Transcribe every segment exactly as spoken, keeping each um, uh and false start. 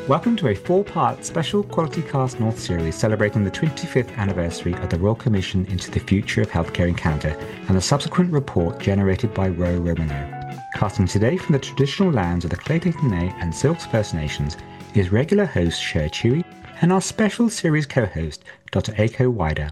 Welcome to a four-part special Quality Cast North series celebrating the twenty-fifth anniversary of the Royal Commission into the Future of Healthcare in Canada and the subsequent report generated by Ro Romanow. Casting today from the traditional lands of the Clayton and Silks First Nations is regular host Cher Chewy and our special series co-host Doctor Aiko Wider.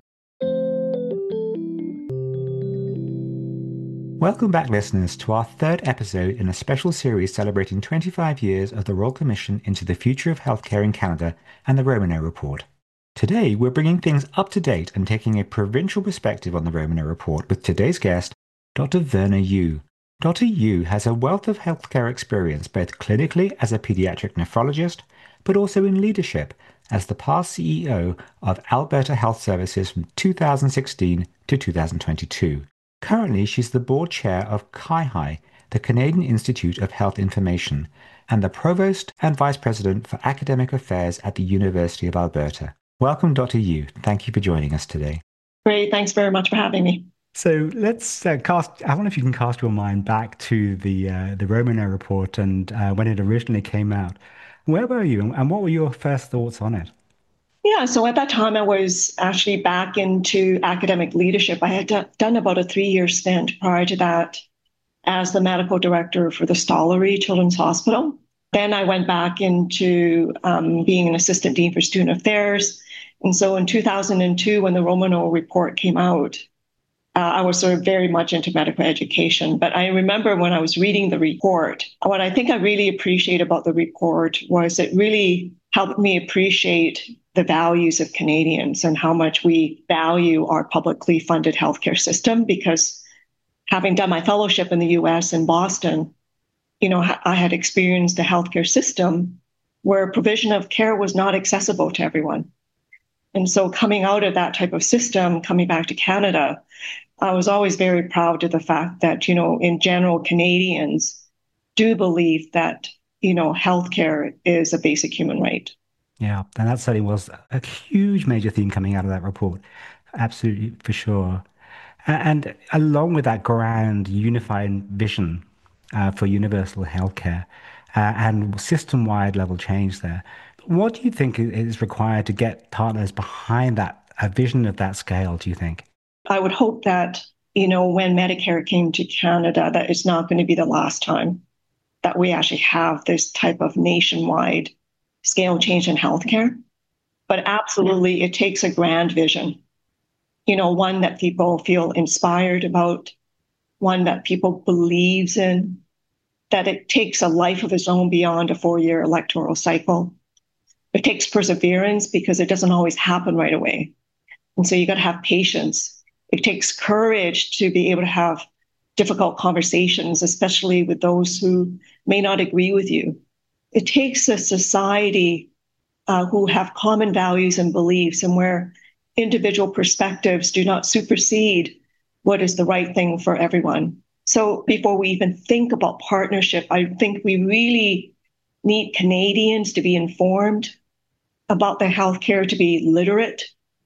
Welcome back, listeners, to our third episode in a special series celebrating twenty-five years of the Royal Commission into the Future of Healthcare in Canada and the Romanow Report. Today, we're bringing things up to date and taking a provincial perspective on the Romanow Report with today's guest, Doctor Verna Yu. Doctor Yu has a wealth of healthcare experience both clinically as a pediatric nephrologist, but also in leadership as the past C E O of Alberta Health Services from two thousand sixteen to two thousand twenty-two. Currently, she's the board chair of C I H I, the Canadian Institute of Health Information, and the provost and vice president for academic affairs at the University of Alberta. Welcome, Doctor Yu. Thank you for joining us today. Great. Thanks very much for having me. So let's uh, cast, I wonder if you can cast your mind back to the uh, the Romanow Report and uh, when it originally came out. Where were you and what were your first thoughts on it? Yeah, so at that time, I was actually back into academic leadership. I had d- done about a three-year stint prior to that as the medical director for the Stollery Children's Hospital. Then I went back into um, being an assistant dean for student affairs. And so in two thousand two, when the Romanow Report came out, uh, I was sort of very much into medical education. But I remember when I was reading the report, what I think I really appreciate about the report was it really helped me appreciate the values of Canadians and how much we value our publicly funded healthcare system. Because having done my fellowship in the U S in Boston, you know, I had experienced a healthcare system where provision of care was not accessible to everyone. And so coming out of that type of system, coming back to Canada, I was always very proud of the fact that, you know, in general, Canadians do believe that, you know, healthcare is a basic human right. Yeah, and that certainly was a huge major theme coming out of that report. Absolutely, for sure. And along with that grand unified vision uh, for universal healthcare uh, and system-wide level change there, what do you think is required to get partners behind that, a vision of that scale, do you think? I would hope that, you know, when Medicare came to Canada, that it's not going to be the last time that we actually have this type of nationwide scale change in healthcare. But absolutely, it takes a grand vision, you know, one that people feel inspired about, one that people believes in, that it takes a life of its own beyond a four-year electoral cycle. It takes perseverance because it doesn't always happen right away. And so you got to have patience. It takes courage to be able to have difficult conversations, especially with those who may not agree with you. It takes a society uh, who have common values and beliefs and where individual perspectives do not supersede what is the right thing for everyone. So before we even think about partnership, I think we really need Canadians to be informed about their healthcare, to be literate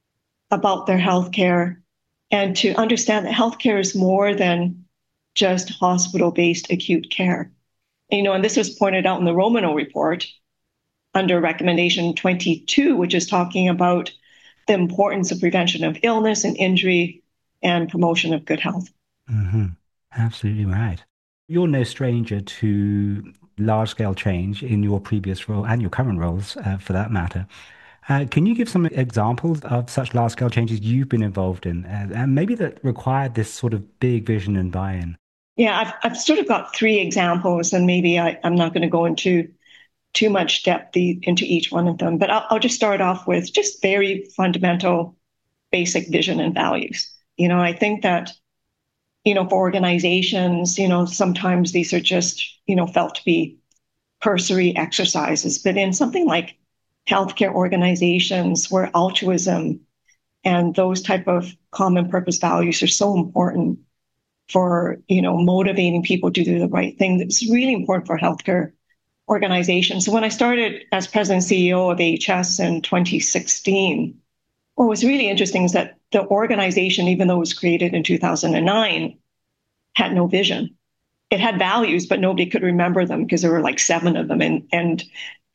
about their healthcare, and to understand that healthcare is more than just hospital-based acute care. You know, and this was pointed out in the Romanow Report under recommendation twenty-two, which is talking about the importance of prevention of illness and injury and promotion of good health. Mm-hmm. Absolutely right. You're no stranger to large-scale change in your previous role and your current roles, uh, for that matter. Uh, can you give some examples of such large-scale changes you've been involved in, uh, and maybe that required this sort of big vision and buy-in? Yeah, I've, I've sort of got three examples, and maybe I, I'm not going to go into too much depth the, into each one of them, but I'll, I'll just start off with just very fundamental, basic vision and values. You know, I think that, you know, for organizations, you know, sometimes these are just, you know, felt to be cursory exercises, but in something like healthcare organizations where altruism and those type of common purpose values are so important for, you know, motivating people to do the right thing. It's really important for healthcare organizations. So when I started as president and C E O of A H S in twenty sixteen, what was really interesting is that the organization, even though it was created in two thousand nine, had no vision. It had values, but nobody could remember them because there were like seven of them. And, and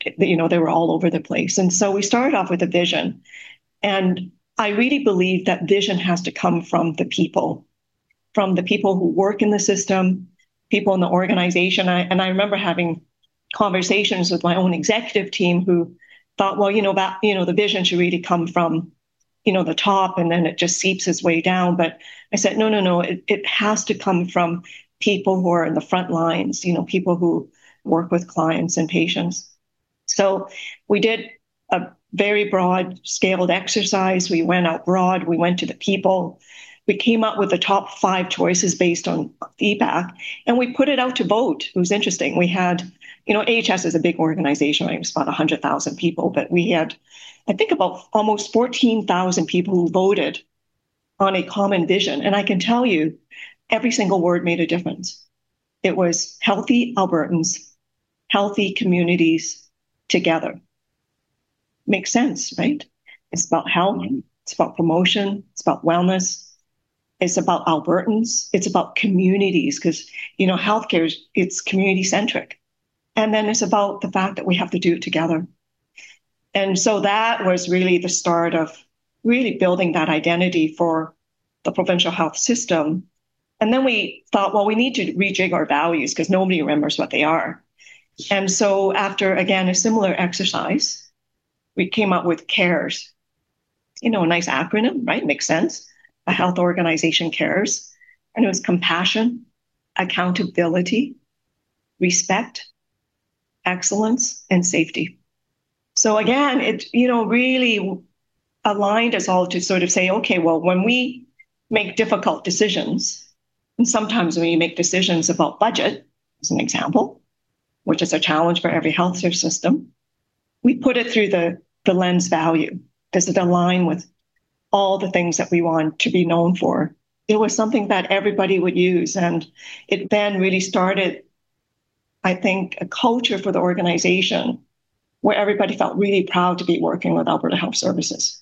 you know, they were all over the place. And so we started off with a vision. And I really believe that vision has to come from the people, from the people who work in the system, people in the organization. I, and I remember having conversations with my own executive team who thought, well, you know, that, you know, the vision should really come from, you know, the top, and then it just seeps its way down. But I said, no, no, no, it, it has to come from people who are in the front lines, you know, people who work with clients and patients. So we did a very broad scaled exercise. We went out broad, we went to the people. We came up with the top five choices based on feedback, and we put it out to vote. It was interesting. We had, you know, A H S is a big organization, right? It was about one hundred thousand people, but we had, I think, about almost fourteen thousand people who voted on a common vision. And I can tell you, every single word made a difference. It was healthy Albertans, healthy communities together. Makes sense, right? It's about health, it's about promotion, it's about wellness. It's about Albertans. It's about communities, because, you know, healthcare is, it's community centric. And then it's about the fact that we have to do it together. And so that was really the start of really building that identity for the provincial health system. And then we thought, well, we need to rejig our values because nobody remembers what they are. And so after, again, a similar exercise, we came up with CARES. You know, a nice acronym, right? Makes sense. A health organization cares. And it was compassion, accountability, respect, excellence, and safety. So again, it, you know, really aligned us all to sort of say, okay, well, when we make difficult decisions, and sometimes when you make decisions about budget, as an example, which is a challenge for every healthcare system, we put it through the, the lens value. Does it align with all the things that we want to be known for? It was something that everybody would use. And it then really started, I think, a culture for the organization where everybody felt really proud to be working with Alberta Health Services.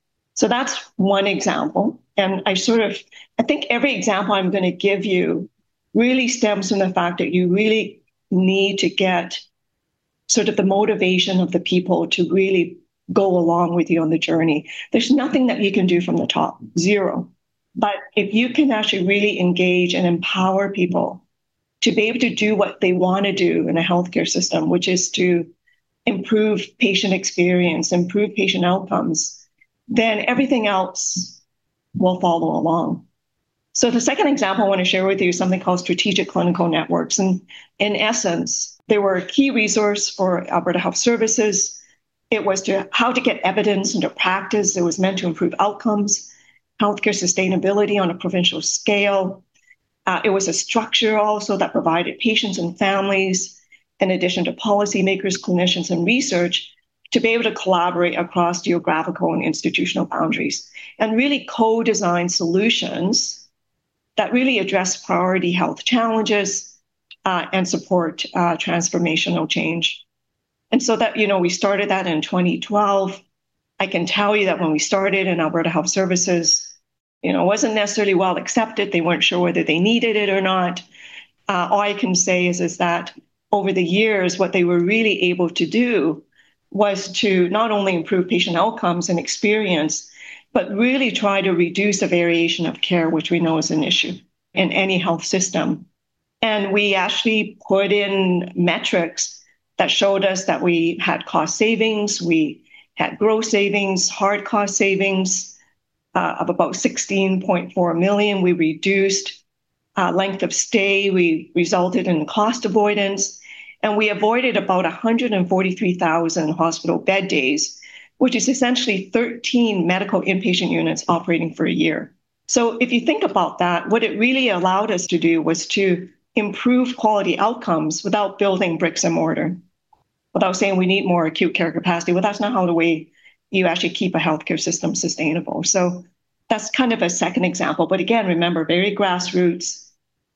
So that's one example. And I sort of, I think every example I'm going to give you really stems from the fact that you really need to get sort of the motivation of the people to really go along with you on the journey. There's nothing that you can do from the top, zero. But if you can actually really engage and empower people to be able to do what they want to do in a healthcare system, which is to improve patient experience, improve patient outcomes, then everything else will follow along. So the second example I want to share with you is something called strategic clinical networks. And in essence, they were a key resource for Alberta Health Services. It was to how to get evidence into practice. It was meant to improve outcomes, healthcare sustainability on a provincial scale. Uh, it was a structure also that provided patients and families, in addition to policymakers, clinicians, and research, to be able to collaborate across geographical and institutional boundaries and really co-design solutions that really address priority health challenges uh, and support uh, transformational change. And so that, you know, we started that in twenty twelve. I can tell you that when we started in Alberta Health Services, you know, it wasn't necessarily well accepted. They weren't sure whether they needed it or not. Uh, all I can say is, is that over the years, what they were really able to do was to not only improve patient outcomes and experience, but really try to reduce the variation of care, which we know is an issue in any health system. And we actually put in metrics that showed us that we had cost savings, we had gross savings, hard cost savings uh, of about sixteen point four million. We reduced uh, length of stay. We resulted in cost avoidance, and we avoided about one hundred forty-three thousand hospital bed days, which is essentially thirteen medical inpatient units operating for a year. So if you think about that, what it really allowed us to do was to improve quality outcomes without building bricks and mortar, without saying we need more acute care capacity. Well, that's not how the way you actually keep a healthcare system sustainable. So that's kind of a second example. But again, remember, very grassroots,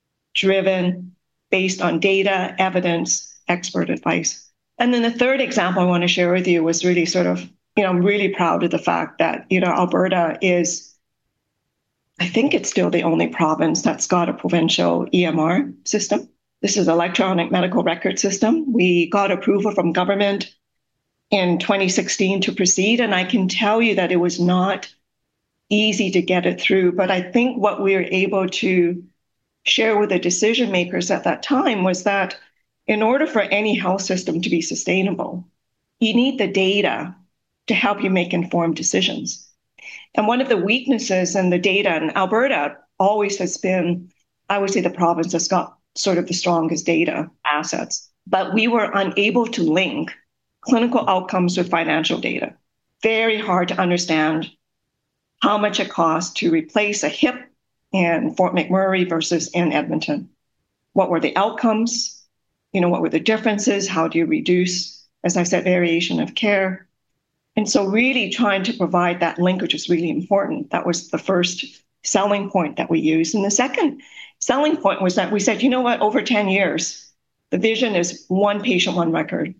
driven, based on data, evidence, expert advice. And then the third example I want to share with you was really sort of, you know, I'm really proud of the fact that, you know, Alberta is, I think it's still the only province that's got a provincial E M R system. This is electronic medical record system. We got approval from government in twenty sixteen to proceed. And I can tell you that it was not easy to get it through. But I think what we were able to share with the decision makers at that time was that in order for any health system to be sustainable, you need the data to help you make informed decisions. And one of the weaknesses in the data in Alberta always has been, I would say, the province that's got sort of the strongest data assets. But we were unable to link clinical outcomes with financial data. Very hard to understand how much it costs to replace a hip in Fort McMurray versus in Edmonton. What were the outcomes? You know, what were the differences? How do you reduce, as I said, variation of care? And so really trying to provide that linkage is really important. That was the first selling point that we used. And the second selling point was that we said, you know what, over ten years, the vision is one patient, one record.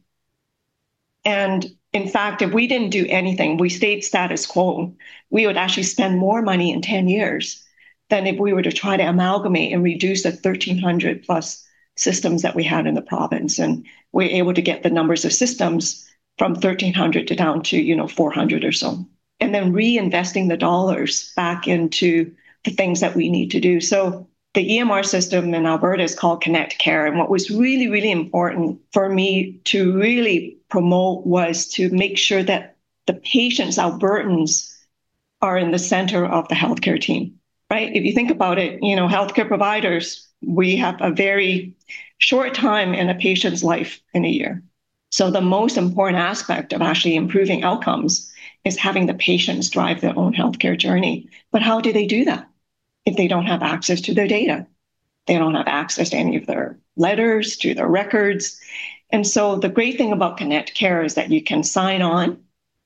And in fact, if we didn't do anything, we stayed status quo, we would actually spend more money in ten years than if we were to try to amalgamate and reduce the thirteen hundred plus systems that we had in the province. And we're able to get the numbers of systems from thirteen hundred to down to, you know, four hundred or so. And then reinvesting the dollars back into the things that we need to do. So the E M R system in Alberta is called Connect Care. And what was really, really important for me to really promote was to make sure that the patients, Albertans, are in the center of the healthcare team, right? If you think about it, you know, healthcare providers, we have a very short time in a patient's life in a year. So the most important aspect of actually improving outcomes is having the patients drive their own healthcare journey. But how do they do that if they don't have access to their data? They don't have access to any of their letters, to their records. And so the great thing about Connect Care is that you can sign on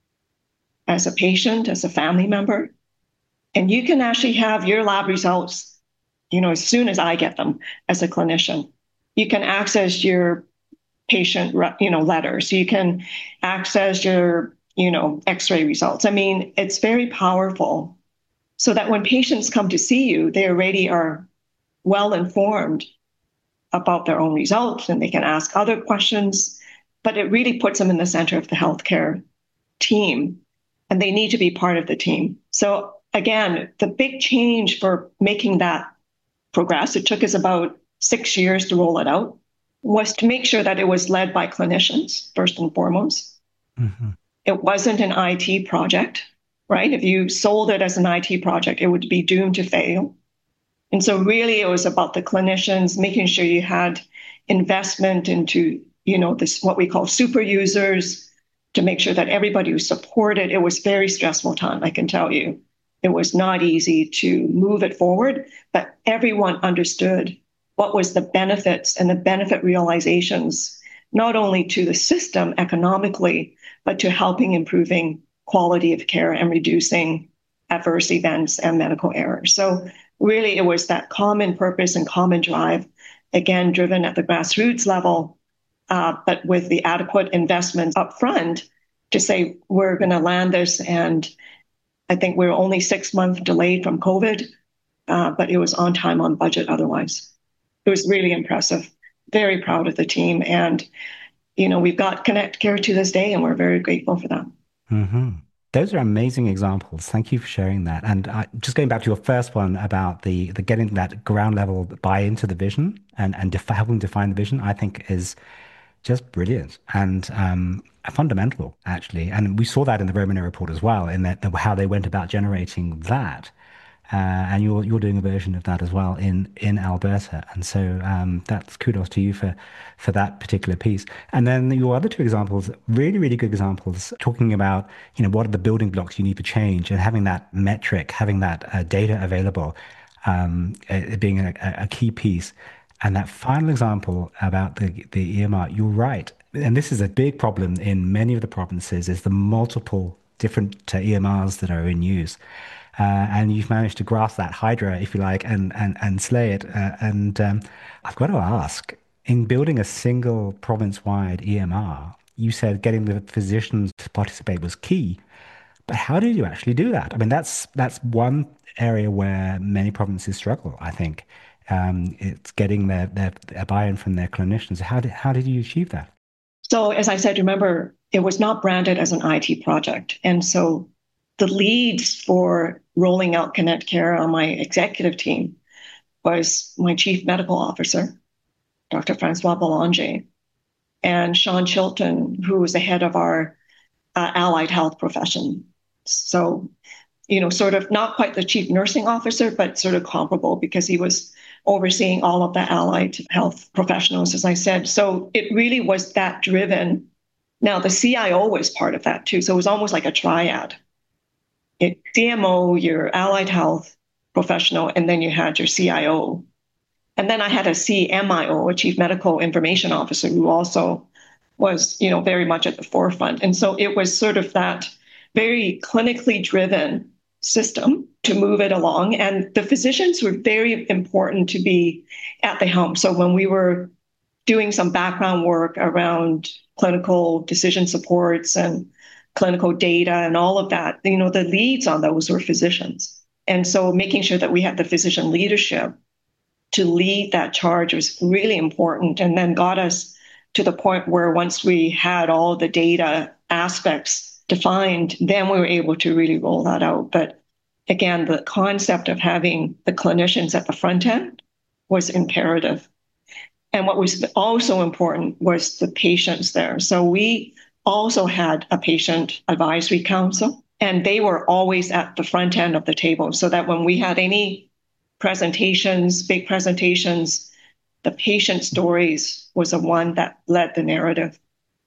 as a patient, as a family member, and you can actually have your lab results, you know, as soon as I get them as a clinician. You can access your patient, you know, letters. You can access your, you know, X-ray results. I mean, it's very powerful so that when patients come to see you, they already are well informed about their own results and they can ask other questions, but it really puts them in the center of the healthcare team and they need to be part of the team. So again, the big change for making that progress, it took us about six years to roll it out, was to make sure that it was led by clinicians, first and foremost. Mm-hmm. It wasn't an I T project, right? If you sold it as an I T project, it would be doomed to fail. And so really it was about the clinicians, making sure you had investment into, you know, this, what we call super users, to make sure that everybody was supported. It was very stressful time, I can tell you. It was not easy to move it forward, but everyone understood what was the benefits and the benefit realizations, not only to the system economically, but to helping improving quality of care and reducing adverse events and medical errors. So really, it was that common purpose and common drive, again, driven at the grassroots level, uh, but with the adequate investments up front to say, we're going to land this. And I think we're only six months delayed from COVID, uh, but it was on time, on budget otherwise. It was really impressive. Very proud of the team. And, you know, we've got Connect Care to this day, and we're very grateful for that. Mm-hmm. Those are amazing examples. Thank you for sharing that. And uh, just going back to your first one about the the getting that ground level buy into the vision and and def- helping define the vision, I think is just brilliant and um, fundamental, actually. And we saw that in the Romano report as well, in that how they went about generating that. Uh, and you're you're doing a version of that as well in in Alberta, and so um, that's kudos to you for for that particular piece. And then your other two examples, really really good examples, talking about you know what are the building blocks you need for change, and having that metric, having that uh, data available, um, it being a, a key piece. And that final example about the the E M R, you're right, and this is a big problem in many of the provinces, is the multiple different uh, E M Rs that are in use. Uh, and you've managed to grasp that hydra, if you like, and and and slay it. Uh, and um, I've got to ask, in building a single province-wide E M R, you said getting the physicians to participate was key. But how did you actually do that? I mean, that's that's one area where many provinces struggle, I think. Um, it's getting their, their, their buy-in from their clinicians. How did how did you achieve that? So as I said, remember, it was not branded as an I T project. And so the leads for rolling out Connect Care on my executive team was my chief medical officer, Doctor Francois Belanger, and Sean Chilton, who was the head of our uh, allied health profession. So, you know, sort of not quite the chief nursing officer, but sort of comparable because he was overseeing all of the allied health professionals, as I said. So it really was that driven. Now, the C I O was part of that too. So it was almost like a triad. It, C M O, your allied health professional, and then you had your C I O. And then I had a C M I O, a chief medical information officer, who also was, you know, very much at the forefront. And so it was sort of that very clinically driven system to move it along. And the physicians were very important to be at the helm. So when we were doing some background work around clinical decision supports and clinical data and all of that, you know, the leads on those were physicians. And so making sure that we had the physician leadership to lead that charge was really important, and then got us to the point where once we had all the data aspects defined, then we were able to really roll that out. But again, the concept of having the clinicians at the front end was imperative. And what was also important was the patients there. So we also had a patient advisory council, and they were always at the front end of the table so that when we had any presentations, big presentations, the patient stories was the one that led the narrative.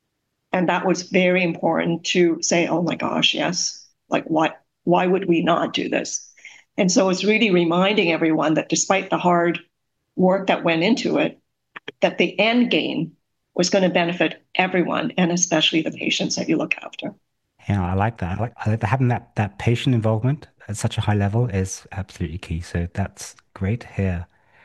And that was very important to say, oh my gosh, yes, like what, why would we not do this? And so it's really reminding everyone that despite the hard work that went into it, that the end game was going to benefit everyone, and especially the patients that you look after. Yeah, I like that. I like, I like that having that that patient involvement at such a high level is absolutely key. So that's great to hear.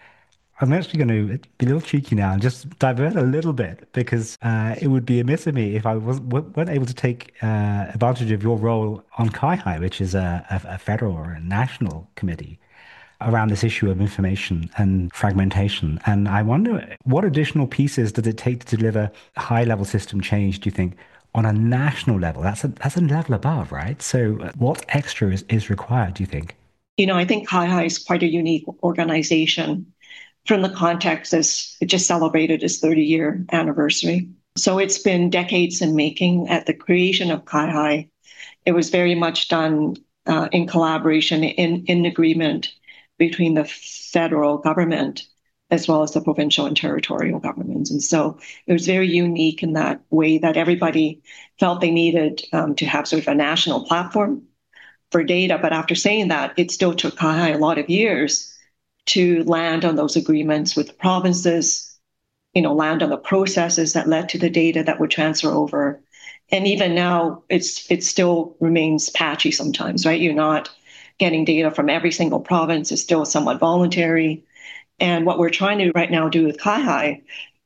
I'm actually going to be a little cheeky now and just divert a little bit because uh, it would be amiss of me if I was, weren't able to take uh, advantage of your role on CIHI, which is a, a, a federal or a national committee around this issue of information and fragmentation. And I wonder, what additional pieces does it take to deliver high-level system change, do you think, on a national level? That's a that's a level above, right? So uh, what extra is, is required, do you think? You know, I think CIHI is quite a unique organization from the context as it just celebrated its thirty year anniversary. So it's been decades in making. At the creation of CIHI, it was very much done uh, in collaboration, in, in agreement between the federal government as well as the provincial and territorial governments. And so it was very unique in that way that everybody felt they needed um, to have sort of a national platform for data. But after saying that, it still took CIHI a lot of years to land on those agreements with the provinces, you know, land on the processes that led to the data that would transfer over. And even now, it's it still remains patchy sometimes, right? You're not getting data from every single province. It's still somewhat voluntary. And what we're trying to right now do with CIHI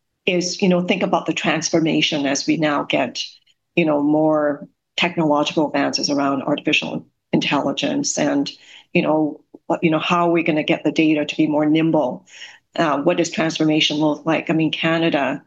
is, you know, think about the transformation as we now get, you know, more technological advances around artificial intelligence and, you know, what, you know, how are we going to get the data to be more nimble? Uh, what does transformation look like? I mean, Canada,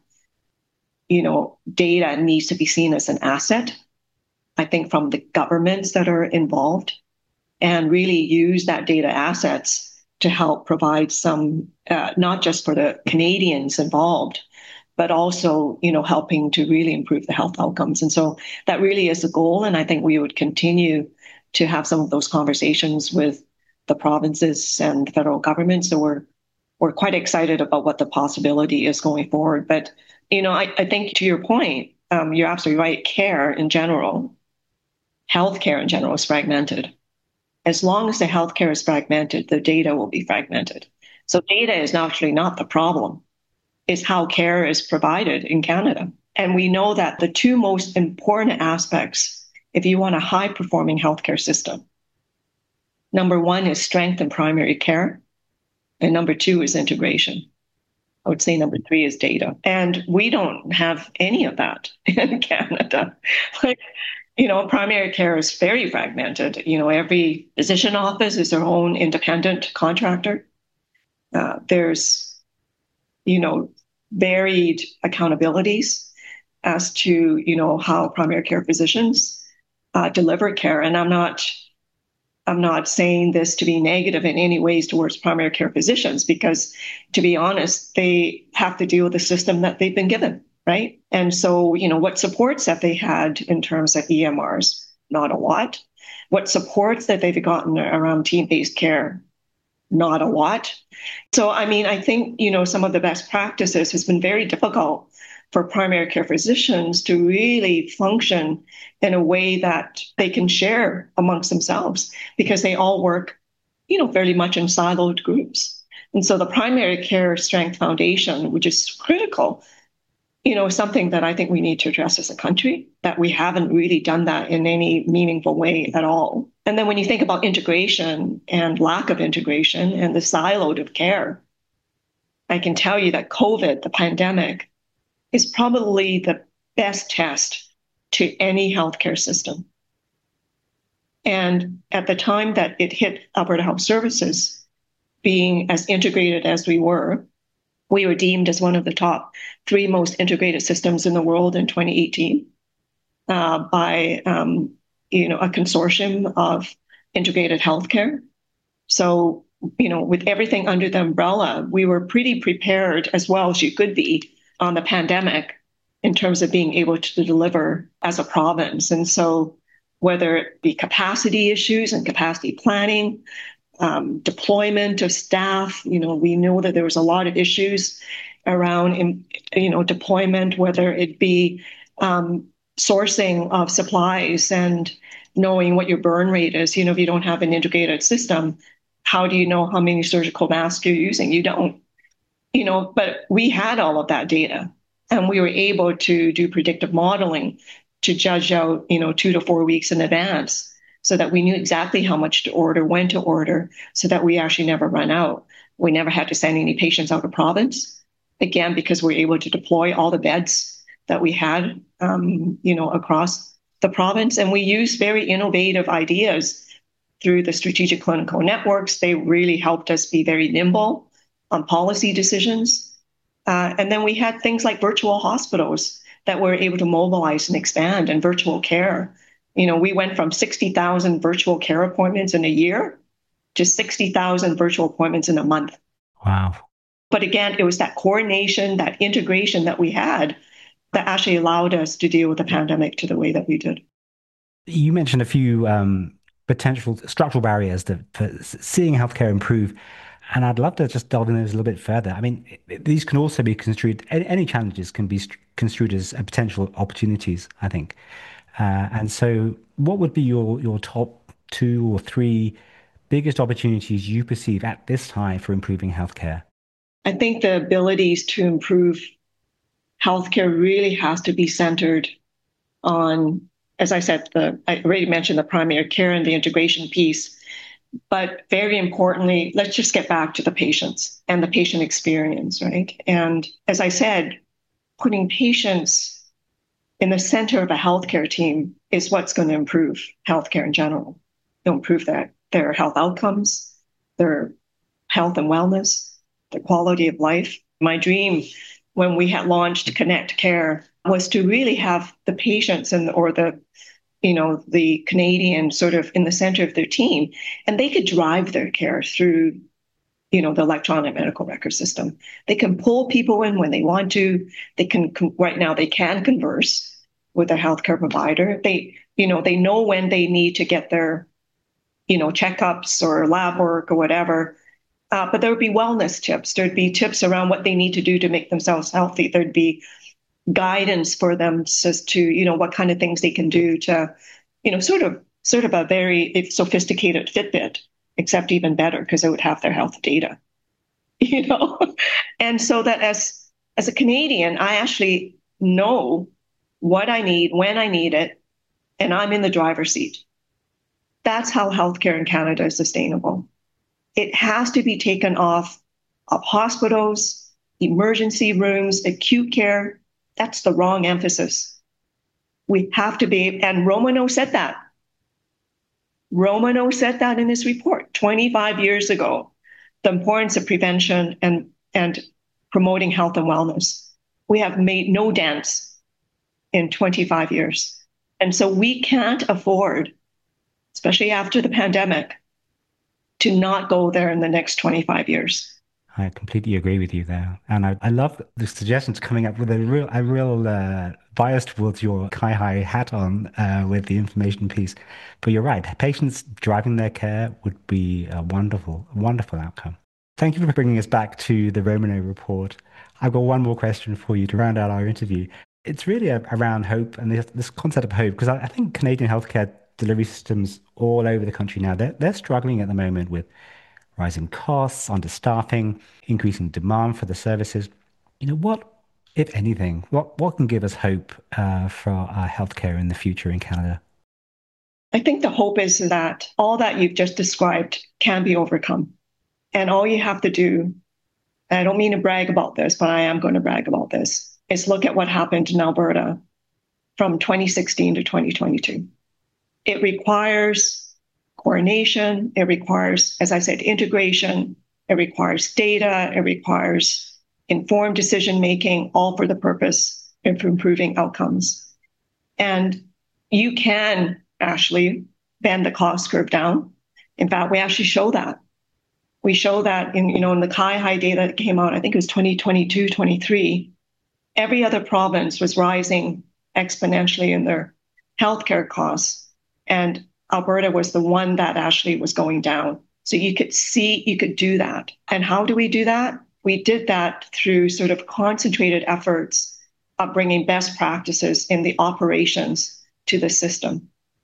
you know, data needs to be seen as an asset, I think, from the governments that are involved, and really use that data assets to help provide some, uh, not just for the Canadians involved, but also, you know, helping to really improve the health outcomes. And so that really is the goal. And I think we would continue to have some of those conversations with the provinces and the federal government. So we're we're quite excited about what the possibility is going forward. But, you know, I, I think to your point, um, you're absolutely right. Care in general, healthcare in general is fragmented. As long as the healthcare is fragmented, the data will be fragmented. So data is actually not the problem. It's how care is provided in Canada. And we know that the two most important aspects, if you want a high-performing healthcare system, number one is strength in primary care, and number two is integration. I would say number three is data. And we don't have any of that in Canada. Like, you know, primary care is very fragmented. You know, every physician office is their own independent contractor. Uh, there's, you know, varied accountabilities. as to, you know, how primary care physicians uh, deliver care. And I'm not, I'm not saying this to be negative in any ways towards primary care physicians, because to be honest, they have to deal with the system that they've been given, right? And so, you know, what supports that they had in terms of E M Rs? Not a lot. What supports that they've gotten around team-based care? Not a lot. So, I mean, I think, you know, some of the best practices has been very difficult for primary care physicians to really function in a way that they can share amongst themselves, because they all work, you know, fairly much in siloed groups. And so the Primary Care Strength Foundation, which is critical, you know, something that I think we need to address as a country, that we haven't really done that in any meaningful way at all. And then when you think about integration and lack of integration and the siloed of care, I can tell you that COVID, the pandemic, is probably the best test to any healthcare system. And at the time that it hit Alberta Health Services, being as integrated as we were, we were deemed as one of the top three most integrated systems in the world in twenty eighteen uh, by um, you know, a consortium of integrated healthcare. So, you know, with everything under the umbrella, we were pretty prepared, as well as you could be, on the pandemic in terms of being able to deliver as a province. And so whether it be capacity issues and capacity planning, um, deployment of staff, you know, we know that there was a lot of issues around, you know, deployment, whether it be um, sourcing of supplies and knowing what your burn rate is. You know, if you don't have an integrated system, how do you know how many surgical masks you're using? You don't, you know, but we had all of that data, and we were able to do predictive modeling to judge out, you know, two to four weeks in advance, so that we knew exactly how much to order, when to order, so that we actually never run out. We never had to send any patients out of province, again, because we were able to deploy all the beds that we had, um, you know, across the province. And we used very innovative ideas through the strategic clinical networks. They really helped us be very nimble on policy decisions. Uh, and then we had things like virtual hospitals that were able to mobilize and expand, and virtual care. You know, we went from sixty thousand virtual care appointments in a year to sixty thousand virtual appointments in a month. Wow. But again, it was that coordination, that integration that we had that actually allowed us to deal with the pandemic to the way that we did. You mentioned a few um, potential structural barriers to, for seeing healthcare improve. And I'd love to just delve into those a little bit further. I mean, these can also be construed, any, any challenges can be construed as potential opportunities, I think. Uh, and so what would be your, your top two or three biggest opportunities you perceive at this time for improving healthcare? I think the abilities to improve healthcare really has to be centered on, as I said, the I already mentioned the primary care and the integration piece. But very importantly, let's just get back to the patients and the patient experience, right? And as I said, putting patients in the center of a healthcare team is what's going to improve healthcare in general. It'll improve their, their health outcomes, their health and wellness, their quality of life. My dream when we had launched Connect Care was to really have the patients and or the you know, the Canadian sort of in the center of their team, and they could drive their care through, you know, the electronic medical record system. They can pull people in when they want to. They can, right now, they can converse with their healthcare provider. They, you know, they know when they need to get their, you know, checkups or lab work or whatever. Uh, but there would be wellness tips. There'd be tips around what they need to do to make themselves healthy. There'd be guidance for them as to, you know, what kind of things they can do to, you know, sort of sort of a very sophisticated Fitbit, except even better because it would have their health data, you know. And so that as as a Canadian, I actually know what I need, when I need it, and I'm in the driver's seat. That's how healthcare in Canada is sustainable. It has to be taken off of hospitals, emergency rooms, acute care. That's the wrong emphasis. We have to be, and Romano said that. Romano said that in his report twenty-five years ago, the importance of prevention and, and promoting health and wellness. We have made no dents in twenty-five years. And so we can't afford, especially after the pandemic, to not go there in the next twenty-five years. I completely agree with you there. And I, I love the suggestions coming up with a real a real uh, bias towards your CIHI hat on uh, with the information piece. But you're right. Patients driving their care would be a wonderful, wonderful outcome. Thank you for bringing us back to the Romano report. I've got one more question for you to round out our interview. It's really a, around hope and this, this concept of hope, because I, I think Canadian healthcare delivery systems all over the country now, they're, they're struggling at the moment with rising costs, understaffing, increasing demand for the services. You know, what, if anything, what, what can give us hope uh, for our healthcare in the future in Canada? I think the hope is that all that you've just described can be overcome. And all you have to do, and I don't mean to brag about this, but I am going to brag about this, is look at what happened in Alberta from twenty sixteen to twenty twenty-two. It requires coordination. It requires, as I said, integration. It requires data. It requires informed decision-making, all for the purpose of improving outcomes. And you can actually bend the cost curve down. In fact, we actually show that. We show that in, you know, in the CIHI data that came out, I think it was twenty twenty-two, twenty-three, every other province was rising exponentially in their healthcare costs. And Alberta was the one that actually was going down. So you could see, you could do that. And how do we do that? We did that through sort of concentrated efforts of bringing best practices in the operations to the system.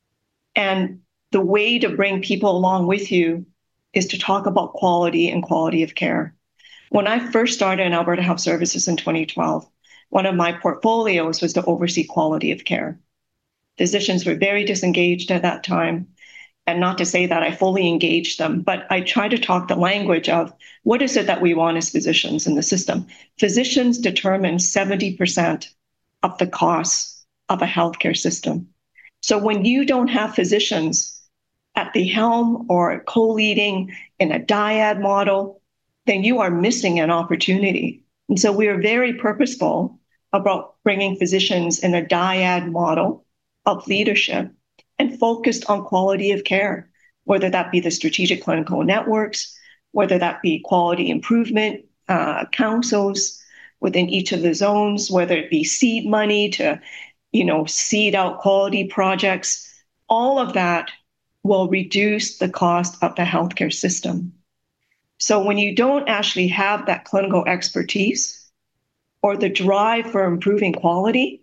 And the way to bring people along with you is to talk about quality and quality of care. When I first started in Alberta Health Services in twenty twelve, one of my portfolios was to oversee quality of care. Physicians were very disengaged at that time. And not to say that I fully engaged them, but I try to talk the language of what is it that we want as physicians in the system. Physicians determine seventy percent of the costs of a healthcare system. So when you don't have physicians at the helm or co-leading in a dyad model, then you are missing an opportunity. And so we are very purposeful about bringing physicians in a dyad model of leadership and focused on quality of care, whether that be the strategic clinical networks, whether that be quality improvement uh, councils within each of the zones, whether it be seed money to, you know, seed out quality projects. All of that will reduce the cost of the healthcare system. So when you don't actually have that clinical expertise or the drive for improving quality,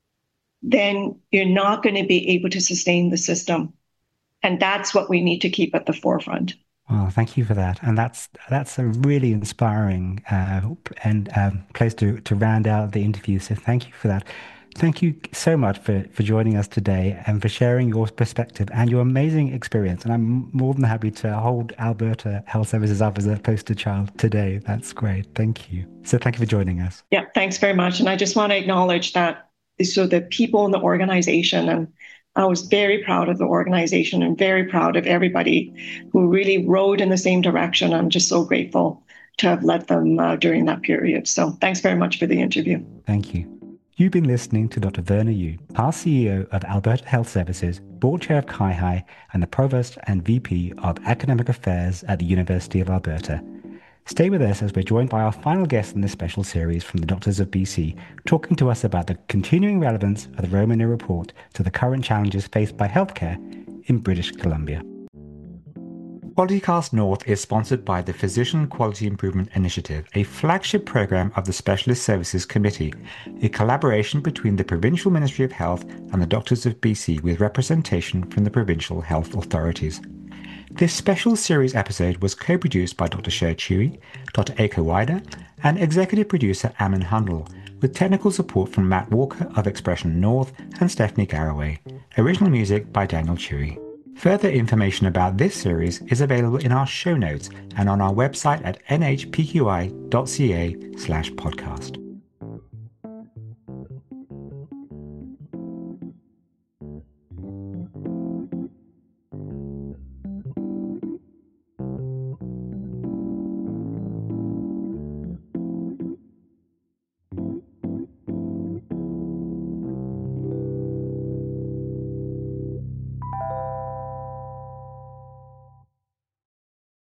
then you're not going to be able to sustain the system. And that's what we need to keep at the forefront. Well, thank you for that. And that's that's a really inspiring uh, and um, place to, to round out the interview. So thank you for that. Thank you so much for, for joining us today and for sharing your perspective and your amazing experience. And I'm more than happy to hold Alberta Health Services up as a poster child today. That's great. Thank you. So thank you for joining us. Yeah, thanks very much. And I just want to acknowledge that so the people in the organization, and I was very proud of the organization and very proud of everybody who really rode in the same direction. I'm just so grateful to have led them uh, during that period. So thanks very much for the interview. Thank you. You've been listening to Doctor Verna Yu, past C E O of Alberta Health Services, Board Chair of CIHI, and the Provost and V P of Academic Affairs at the University of Alberta. Stay with us as we're joined by our final guest in this special series from the Doctors of B C, talking to us about the continuing relevance of the Romano Report to the current challenges faced by healthcare in British Columbia. QualityCast North is sponsored by the Physician Quality Improvement Initiative, a flagship program of the Specialist Services Committee, a collaboration between the Provincial Ministry of Health and the Doctors of B C with representation from the provincial health authorities. This special series episode was co-produced by Doctor Sher Chewy, Doctor Eiko Wider, and executive producer Amin Handel, with technical support from Matt Walker of Expression North and Stephanie Garraway. Original music by Daniel Chewy. Further information about this series is available in our show notes and on our website at n h p q i dot c a slash podcast.